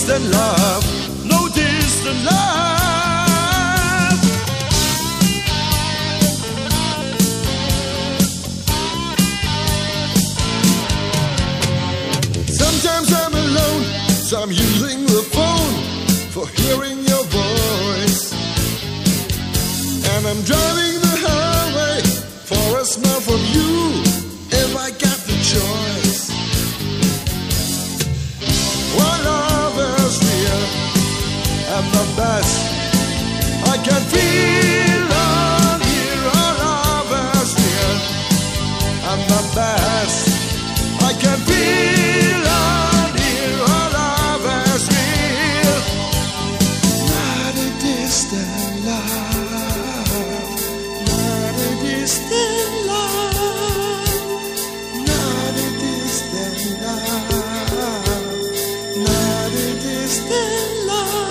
distant love, no distant love. Sometimes I'm alone, so I'm using the phone for hearing your voice. And I'm driving the highway for a smile from you, if I got the choice. One love is real and the best I can feel on here. Our love is real and the best I can feel on here. Our love is real, not a distant love, not a distant love, not a distant love, not a distant love.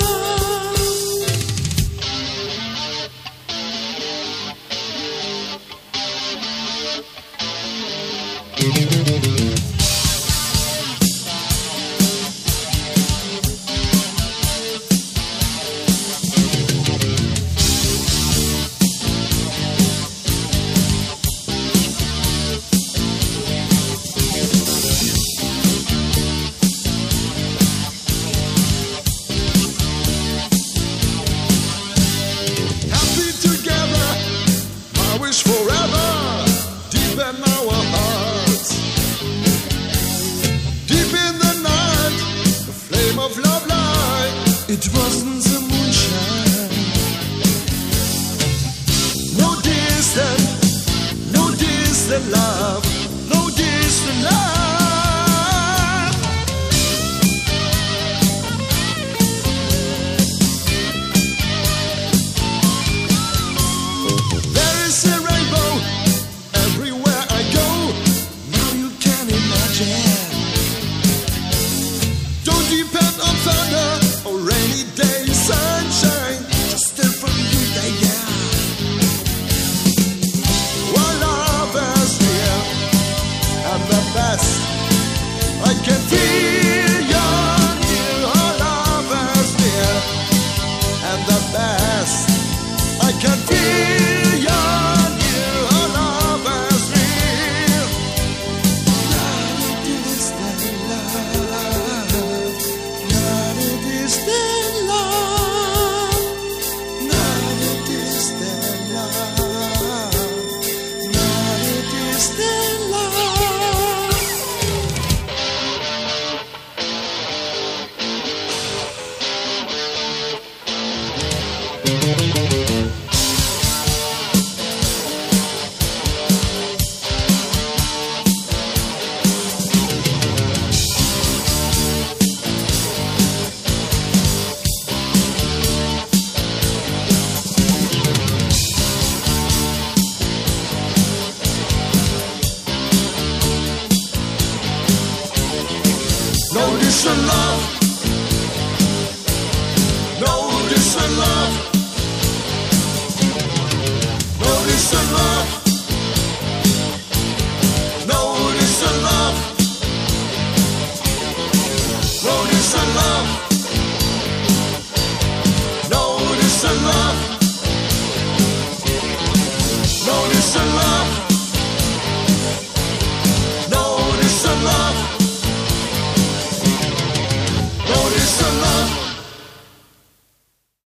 Happy together, I wish forever, deep in our hearts. Deep in the night, the flame of love light. It wasn't the moonshine. No distant love, no distant love. There is a rainbow everywhere I go. Now you can imagine. Don't depend on thunder or rainy day sunshine. Just step from you, yeah. One love is real and the best I can feel your near. Our love is real and the best I can feel your near. Our love is real, not a distant love, not a distant love, not a distant love, not a distant love. No distant love, no distant love, no distant love.